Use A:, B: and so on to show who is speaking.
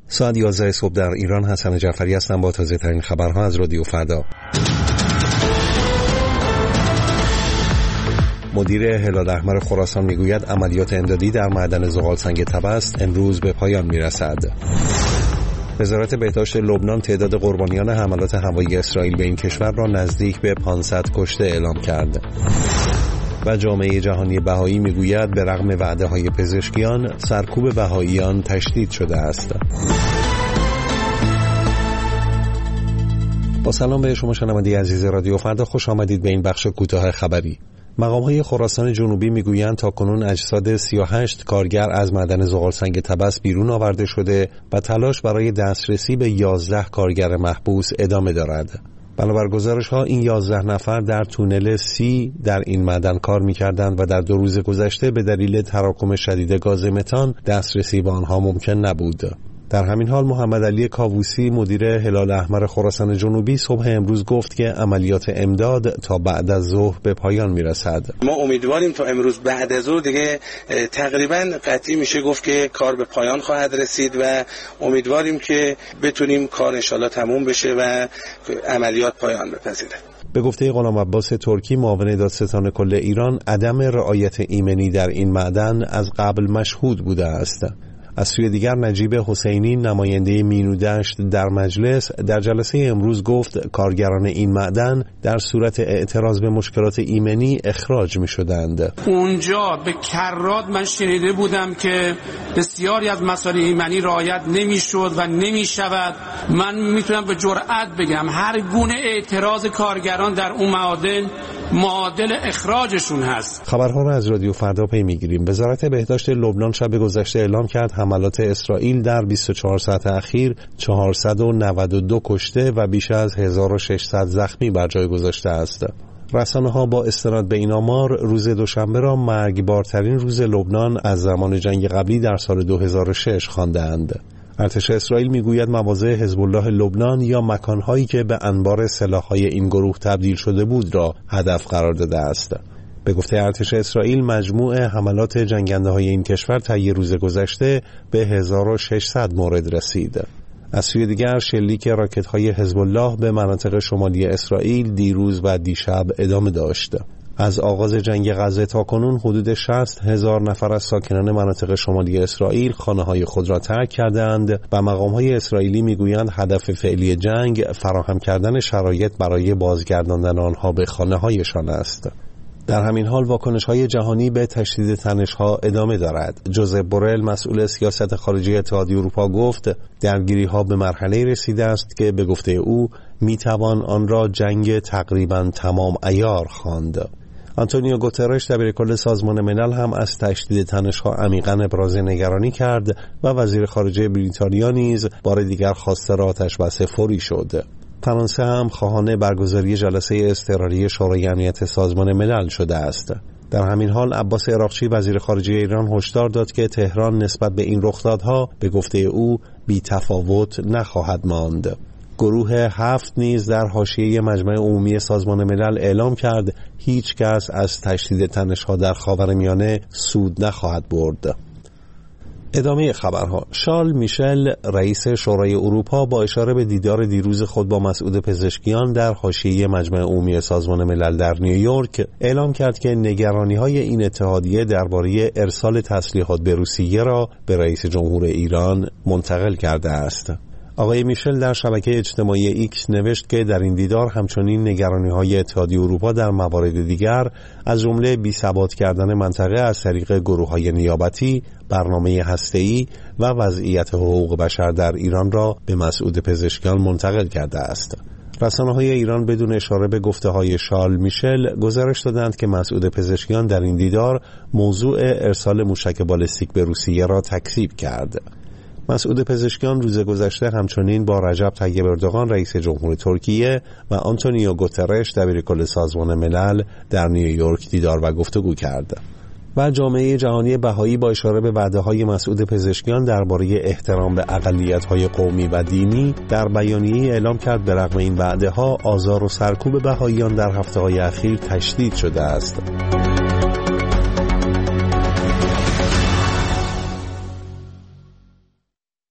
A: ساعت 11 صبح در ایران. حسن جعفری هستم با تازه ترین خبرها از رادیو فردا. مدیر هلال احمر خراسان میگوید عملیات امدادی در معدن زغالسنگ طبس امروز به پایان میرسد. وزارت بهداشت لبنان تعداد قربانیان حملات هوایی اسرائیل به این کشور را نزدیک به 500 کشته اعلام کرد. و جامعه جهانی بهایی میگوید به رغم وعده‌های پزشکیان سرکوب بهاییان تشدید شده است. با سلام به شما شنونده عزیز رادیو فردا، خوش آمدید به این بخش کوتاه خبری. مقام‌های خراسان جنوبی میگویند تاکنون اجساد 38 کارگر از معدن زغالسنگ طبس بیرون آورده شده و تلاش برای دسترسی به 11 کارگر محبوس ادامه دارد. بنابر گزارش‌ها این 11 نفر در تونل سی در این معدن کار می‌کردند و در 2 روز گذشته به دلیل تراکم شدید گاز متان دسترسی به آنها ممکن نبود. در همین حال محمد علی کاووسی مدیر هلال احمر خراسان جنوبی صبح امروز گفت که عملیات امداد تا بعد از ظهر به پایان میرسد.
B: ما امیدواریم تا امروز بعد از ظهر دیگه تقریبا قطعی میشه گفت که کار به پایان خواهد رسید و امیدواریم که بتونیم کار ان شاءالله تموم بشه و عملیات پایان بپذیره.
A: به گفته غلام عباس ترکی معاون دادستان کل ایران، عدم رعایت ایمنی در این معدن از قبل مشهود بوده است. از سوی دیگر نجیب حسینی نماینده مینودشت در مجلس در جلسه امروز گفت کارگران این معدن در صورت اعتراض به مشکلات ایمنی اخراج می شدند.
C: اونجا به کرات من شنیده بودم که بسیاری از مسائل ایمنی رعایت نمی شد و نمی شود. من میتونم به جرئت بگم هر گونه اعتراض کارگران در اون معادل اخراجشون هست.
A: خبرها را از رادیو فردا پی میگیریم. وزارت بهداشت لبنان شب گذشته اعلام کرد حملات اسرائیل در 24 ساعت اخیر 492 کشته و بیش از 1600 زخمی بر جای گذاشته است. رسانه‌ها با استناد به این آمار روز دوشنبه را مرگبارترین روز لبنان از زمان جنگ قبلی در سال 2006 خواندند. ارتش اسرائیل میگوید مواضع حزب الله لبنان یا مکانهایی که به انبار سلاح‌های این گروه تبدیل شده بود را هدف قرار داده است. به گفته ارتش اسرائیل مجموع حملات جنگنده‌های این کشور طی روز گذشته به 1600 مورد رسید. از سوی دیگر شلیک راکت‌های حزب الله به مناطق شمالی اسرائیل دیروز و دیشب ادامه داشت. از آغاز جنگ غزه تاکنون حدود 60,000 نفر از ساکنان مناطق شمالی اسرائیل خانه‌های خود را ترک کردند و مقام‌های اسرائیلی می‌گویند هدف فعلی جنگ فراهم کردن شرایط برای بازگرداندن آنها به خانه‌هایشان است. در همین حال واکنش‌های جهانی به تشدید تنش‌ها ادامه دارد. جوزپ بورل مسئول سیاست خارجی اتحادیه اروپا گفت درگیری‌ها به مرحله رسیده است که به گفته او می‌توان آن را جنگ تقریباً تمام عیار خواند. آنتونیو گوترش دبیرکل سازمان ملل هم از تشدید تنش‌ها عمیقاً ابراز نگرانی کرد و وزیر خارجه بریتانیا نیز بار دیگر خواستار آتش‌بس فوری شد. فرانسه هم خواهان برگزاری جلسه اضطراری شورای امنیت سازمان ملل شده است. در همین حال عباس عراقچی وزیر خارجه ایران هشدار داد که تهران نسبت به این رخدادها به گفته او بی تفاوت نخواهد ماند. گروه 7 نیز در حاشیه مجمع عمومی سازمان ملل اعلام کرد هیچ کس از تشدید تنش‌ها در خاورمیانه سود نخواهد برد. ادامه خبرها. شارل میشل رئیس شورای اروپا با اشاره به دیدار دیروز خود با مسعود پزشکیان در حاشیه مجمع عمومی سازمان ملل در نیویورک اعلام کرد که نگرانی‌های این اتحادیه درباره ارسال تسلیحات به روسیه را به رئیس جمهور ایران منتقل کرده است. آقای میشل در شبکه اجتماعی ایکس نوشت که در این دیدار همچنین نگرانی‌های اتحادیه اروپا در موارد دیگر از جمله بی‌ثبات کردن منطقه از طریق گروه‌های نیابتی، برنامه هسته‌ای و وضعیت حقوق بشر در ایران را به مسعود پزشکیان منتقل کرده است. رسانه‌های ایران بدون اشاره به گفته‌های شارل میشل گزارش دادند که مسعود پزشکیان در این دیدار موضوع ارسال موشک بالستیک به روسیه را تکذیب کرد. مسعود پزشکیان روز گذشته همچنین با رجب طیب اردوغان رئیس جمهور ترکیه و آنتونیو گوترش دبیرکل سازمان ملل در نیویورک دیدار و گفتگو کرد. و جامعه جهانی بهایی با اشاره به وعده‌های مسعود پزشکیان درباره احترام به اقلیت‌های قومی و دینی در بیانیه‌ای اعلام کرد به رغم این وعده‌ها آزار و سرکوب بهاییان در هفته‌های اخیر تشدید شده است.